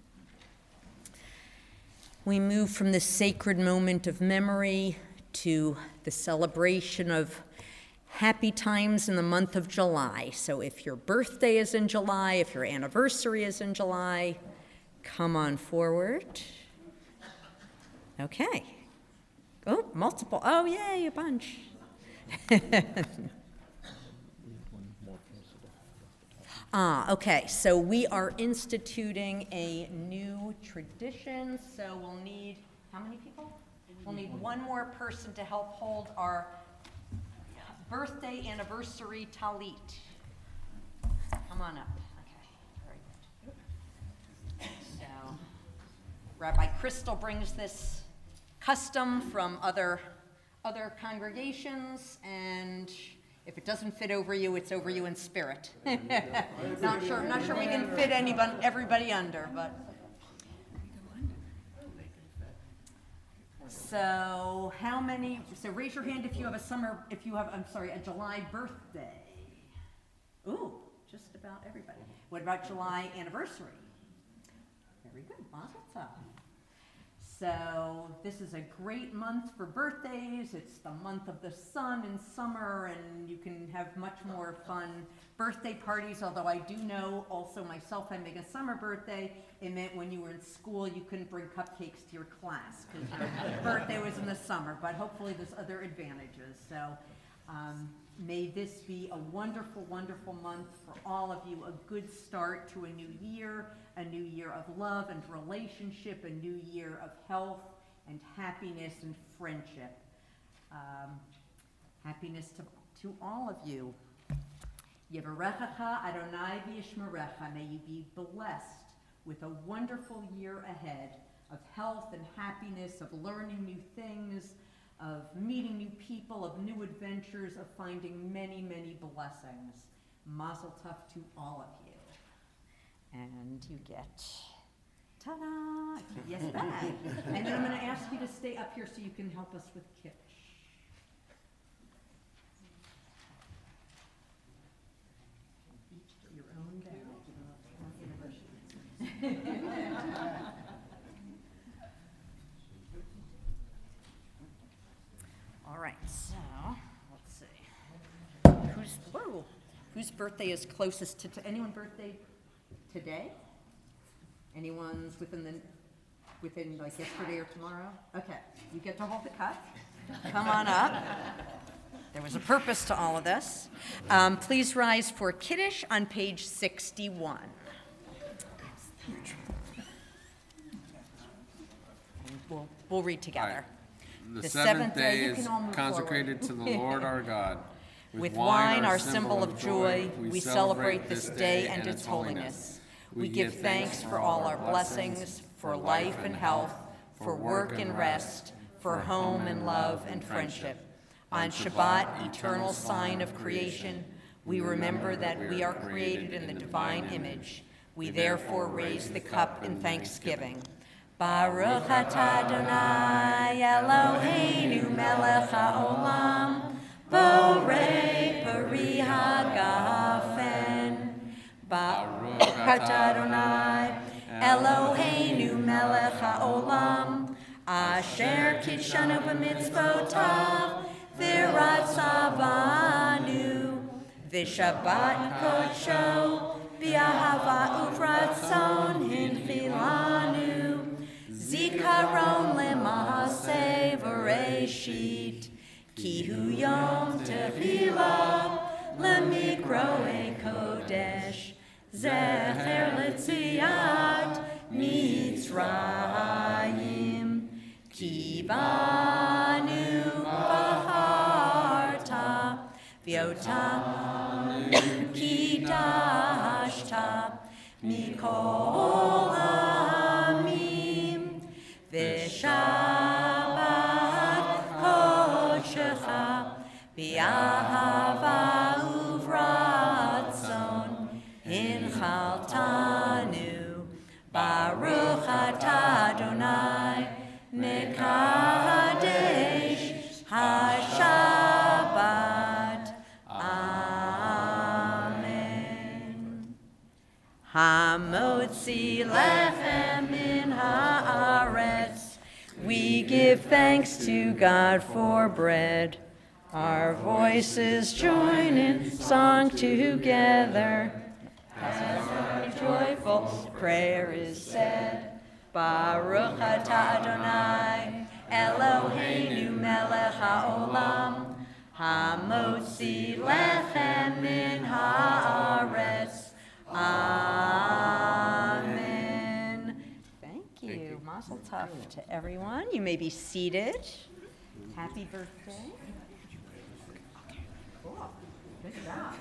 Speaker 1: We move from this sacred moment of memory to the celebration of happy times in the month of July. So if your birthday is in July, if your anniversary is in July, come on forward. Okay. Oh, multiple. Oh, yay, a bunch. Okay, so we are instituting a new tradition, so we'll need, how many people? We'll need one more person to help hold our birthday anniversary talit. Come on up. Okay, very good. So, Rabbi Crystal brings this custom from other congregations, and if it doesn't fit over you, it's over you in spirit. Not sure we can fit everybody under, but. So raise your hand if you have a July birthday. Ooh, just about everybody. What about July anniversary? Very good, Mazel Tov. So this is a great month for birthdays. It's the month of the sun in summer, and you can have much more fun birthday parties, although I do know also myself having a summer birthday, it meant when you were in school you couldn't bring cupcakes to your class because your birthday was in the summer, but hopefully there's other advantages. So may this be a wonderful, wonderful month for all of you, a good start to a new year of love and relationship, a new year of health and happiness and friendship. Happiness to all of you. Yevarechecha Adonai v'yishmerecha. May you be blessed with a wonderful year ahead of health and happiness, of learning new things, of meeting new people, of new adventures, of finding many, many blessings. Mazel tov to all of you. And you get, ta-da, yes, bag. And then I'm going to ask you to stay up here so you can help us with Kiddush. Each get your own bag. All right, so let's see. Whose birthday is closest to anyone birthday today? Anyone's within like yesterday or tomorrow? Okay, you get to hold the cup. Come on up. There was a purpose to all of this. Please rise for Kiddush on page 61. We'll read together.
Speaker 6: The seventh day is consecrated to the Lord our God.
Speaker 1: With wine, our symbol of joy, we celebrate this day and its holiness. We give thanks for all our blessings, for life and health, for work and rest, for home and love and friendship. On Shabbat, eternal sign of creation, we remember that we are created in the divine image. We therefore raise the cup in thanksgiving. Baruch atah Adonai Eloheinu melech haolam, borei peri hagafen. Baruch atah Adonai Eloheinu melech haolam, asher kidshanu b'mitzvotav v'ratzavanu, v'shabbat kodsho b'ahava uvratzon hinchilanu. Zikaron lemahaseh v'reshit, ki hu yom tehila lemikroe kodesh, zecher letziat Mitzrayim, ki banu baharta v'yotam kidashta mikol V'shabbat kodshecha b'ahava uvratzon hinchaltanu. Baruch atah Adonai mekadesh hashabbat. Amen. Hamotzi lechem min haaretz. We give thanks to God for bread. Our voices join in song together. As
Speaker 2: joyful prayer is said. Baruch atah Adonai, Eloheinu melech haolam, hamotzi lechem min haaretz. Amen.
Speaker 1: Thank you. Mazel tov to everyone. You may be seated. Happy birthday. Cool. Good job.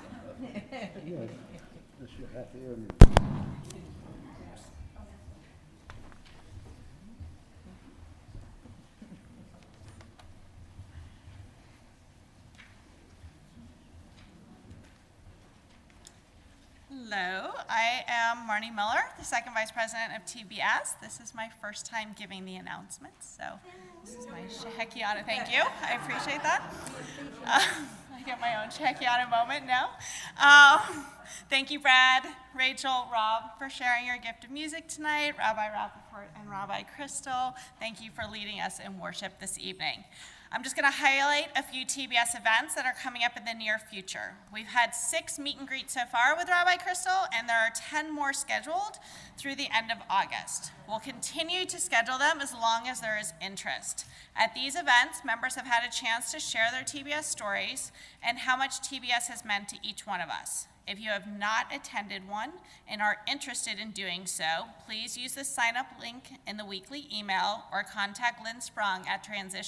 Speaker 7: Hello, I am Marnie Miller, the second vice president of TBS. This is my first time giving the announcements, so this is my Shehekiana. Thank you, I appreciate that. I get my own Shehekiana moment now. Thank you, Brad, Rachel, Rob, for sharing your gift of music tonight, Rabbi Rappaport and Rabbi Crystal. Thank you for leading us in worship this evening. I'm just going to highlight a few TBS events that are coming up in the near future. We've had 6 meet and greets so far with Rabbi Crystal, and there are 10 more scheduled through the end of August. We'll continue to schedule them as long as there is interest. At these events, members have had a chance to share their TBS stories and how much TBS has meant to each one of us. If you have not attended one and are interested in doing so, please use the sign-up link in the weekly email or contact Lynn Sprung at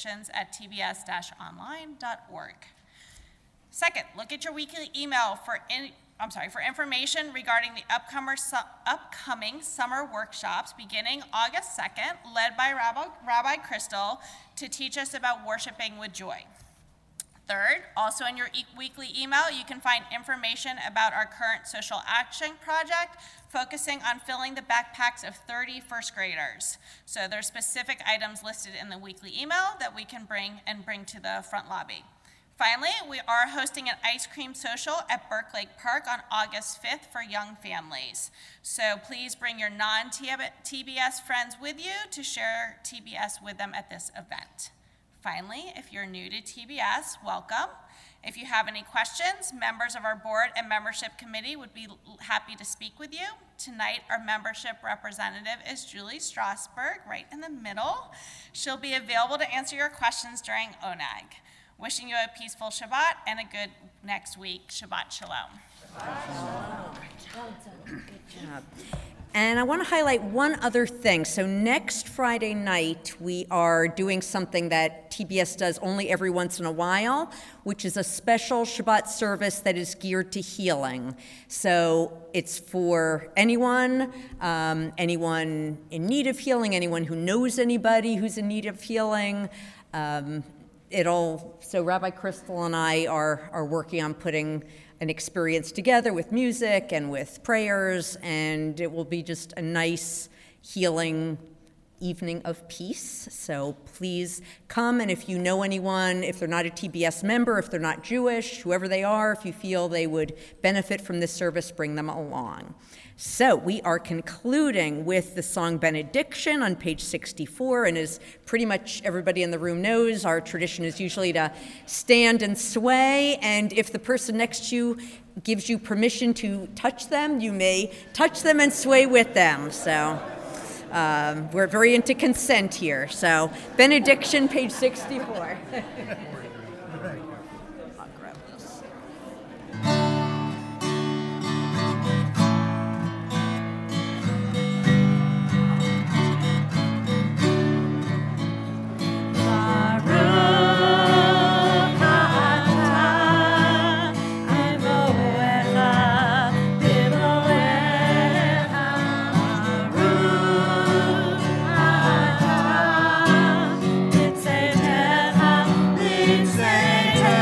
Speaker 7: transitions@tbs-online.org. Second, look at your weekly email for information regarding the upcoming summer workshops beginning August 2nd, led by Rabbi Crystal, to teach us about worshiping with joy. Third, also in your weekly email, you can find information about our current social action project focusing on filling the backpacks of 30 first graders. So there's specific items listed in the weekly email that we can bring to the front lobby. Finally, we are hosting an ice cream social at Burklake Park on August 5th for young families. So please bring your non-TBS friends with you to share TBS with them at this event. Finally, if you're new to TBS, welcome. If you have any questions, members of our board and membership committee would be happy to speak with you. Tonight, our membership representative is Julie Strasberg, right in the middle. She'll be available to answer your questions during ONAG. Wishing you a peaceful Shabbat and a good next week. Shabbat Shalom.
Speaker 1: Good job. And I want to highlight one other thing. So next Friday night, we are doing something that TBS does only every once in a while, which is a special Shabbat service that is geared to healing. So it's for anyone in need of healing, anyone who knows anybody who's in need of healing. So Rabbi Crystal and I are working on putting an experience together with music and with prayers, and it will be just a nice healing evening of peace. So please come, and if you know anyone, if they're not a TBS member, if they're not Jewish, whoever they are, if you feel they would benefit from this service, bring them along. So we are concluding with the song Benediction on page 64, and as pretty much everybody in the room knows, our tradition is usually to stand and sway, and if the person next to you gives you permission to touch them, you may touch them and sway with them. So we're very into consent here. So Benediction, page 64.
Speaker 2: Say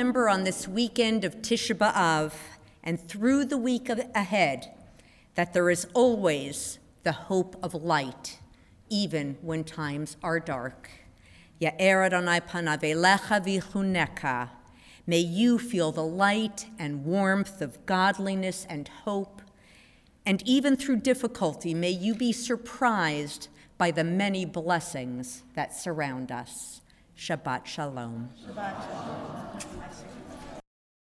Speaker 1: remember on this weekend of Tisha B'Av and through the week ahead that there is always the hope of light, even when times are dark. Ya'er Adonai panav elecha v'chuneka. May you feel the light and warmth of godliness and hope, and even through difficulty, may you be surprised by the many blessings that surround us. Shabbat Shalom.
Speaker 2: Shabbat shalom.